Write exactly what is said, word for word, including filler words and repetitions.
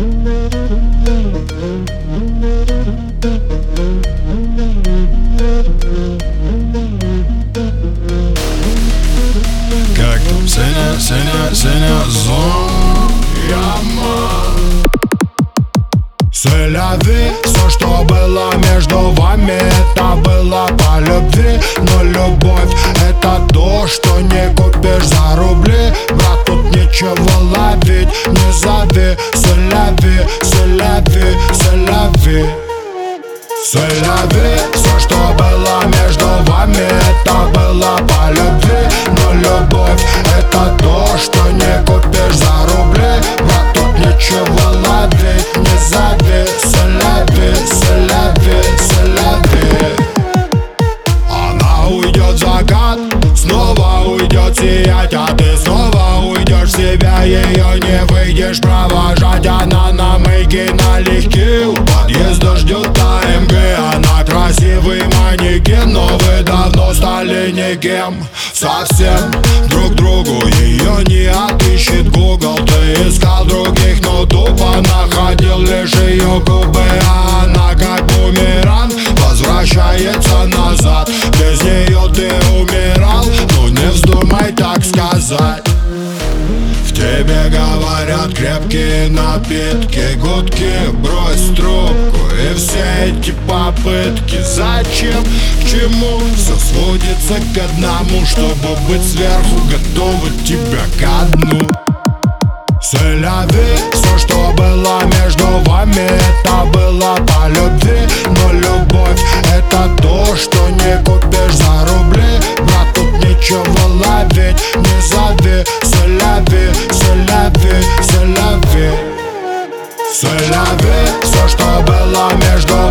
Как там, Сеня, Сеня, Сеня, зон яма. Селяви, все, что было между вами, это было по любви. Но любовь — это то, что не купишь за рубли. Брат, тут нечего ловить, не зови. Селяви, селяви, селяви. Селяви, все, что было между вами, это было по любви. Но любовь — это то, что не купишь за рубли. Брат, тут нечего ловить, не зови. Селяви, селяви, селяви. Она уйдет в закат, снова уйдет сиять, а ты снова уйдешь в себя. Ее не выйдешь провожать, она на мейке налегке. У подъезда ждет АМГ, она красивый манекен, но вы давно стали никем. Совсем друг другу ее не отыщет Google. Ты искал других, но тупо находил лишь ее губы. А она как бумеранг возвращается назад. Без нее ты умирал, ну не вздумай так сказать. В тебе говорят крепкие напитки, гудки, брось трубку. И все эти попытки зачем, к чему? Все сводится к одному, чтобы быть сверху, готовы тебя ко дну. Селяви, все, что было между вами, это было по любви. Но любовь — это то, что не купишь за рубли. Брат, тут нечего ловить, не зови. Селяви, селяви, селяви. Селяви, все, что было между